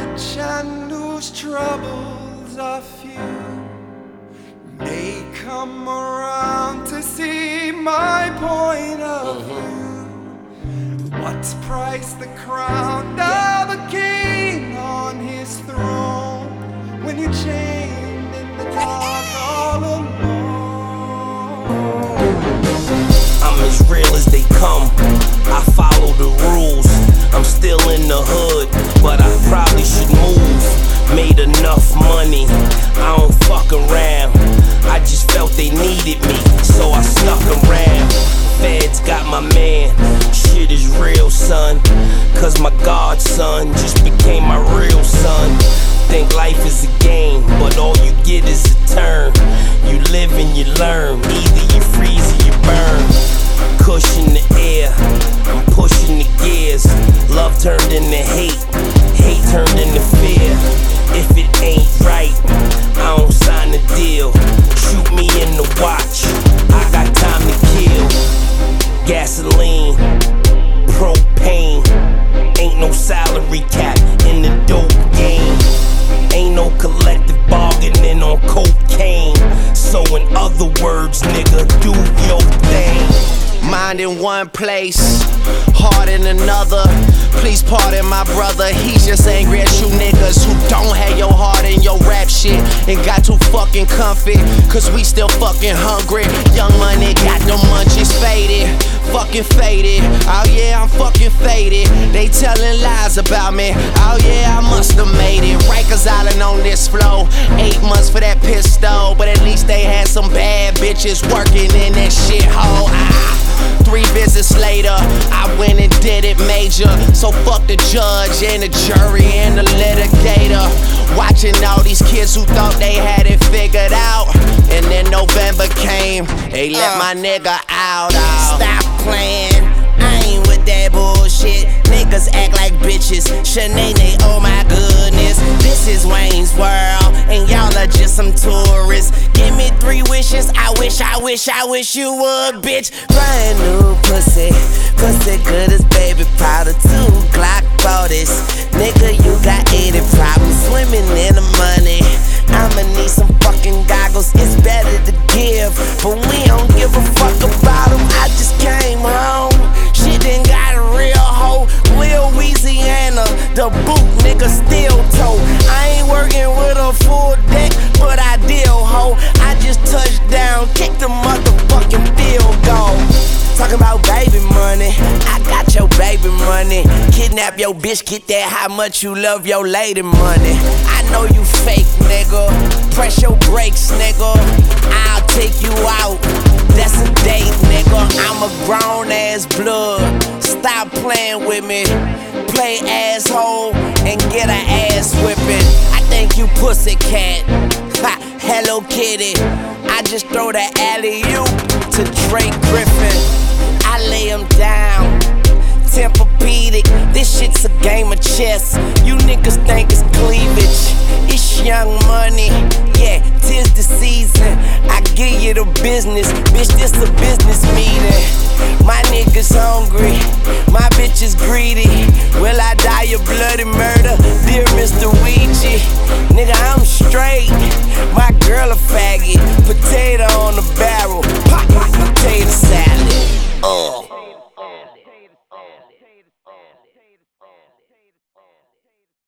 rich and whose troubles are few may come around to see my point of view. What's priced the crown of a king on his throne when you're chained in the dark all alone? I'm as real as they come. I follow the rules. I'm still in the hood, but I probably should move. Made enough money, I don't fuck around. I just felt they needed me, so I stuck around. Feds got my man, shit is real, son. Cause my godson just became my real son. Think life is a game, but all you get is a turn. You live and you learn, either you freeze or you burn. Cushion the air, I'm pushing the gears. Love turned into hate, hate turned into fear. If it ain't right, I don't sign the deal. Shoot me in the watch, I got time to kill. Gasoline, propane, ain't no salary cap in the dope game. Ain't no collective bargaining on cocaine. So in other words, nigga, do your thing. Mind in one place, heart in another. Please pardon my brother, he's just angry at you niggas who don't have your heart in your rap shit and got too fucking comfy, cause we still fucking hungry. Young money got them munchies faded, fucking faded. Oh yeah, I'm fucking faded. They telling lies about me. Oh yeah, I must have made it. Rikers Island on this flow. 8 months for that pistol, but at least they had some bad bitches working in that shithole. 3 visits later, I went and did it major. So fuck the judge and the jury and the litigator. Watching all these kids who thought they had it figured out, and then November came, they let my nigga out. Stop playing, I ain't with that bullshit. Niggas act like bitches, Shanae, oh my goodness. This is Wayne's World, and y'all are just some tourists. Give me 3 wishes, I wish you would, bitch. Brand new pussy, pussy good as baby powder. 2 Glock 40s, nigga you got 80 problems. Swimming in the money, I'ma need some fucking goggles. It's better to give, but we don't give a fuck about them. I just came home, shit done got a real hoe. Louisiana, the boot nigga still tote. I ain't working with a full deck, but I deal ho. I just touched down, kick the motherfucking field goal. Talking about baby money, I got your baby money. Kidnap your bitch, get that how much you love your lady money. I know you fake, nigga. Press your brakes, nigga. I'll take you out. That's a date, nigga. I'm a grown ass blood. Stop playing with me. Play asshole and get an ass whipping. I think you pussycat. Ha, Hello Kitty. I just throw the alley-oop to Drake Griffin. I lay him down, Tempur-Pedic. This shit's a game of chess. You niggas think it's cleavage. It's young money, yeah, 'tis the season. I give you the business, bitch, this a business meeting. My niggas hungry, my bitch is greedy. Will I die a bloody murder? Dear Mr. Ouija, nigga, I'm straight. My girl a faggot, potato on the back.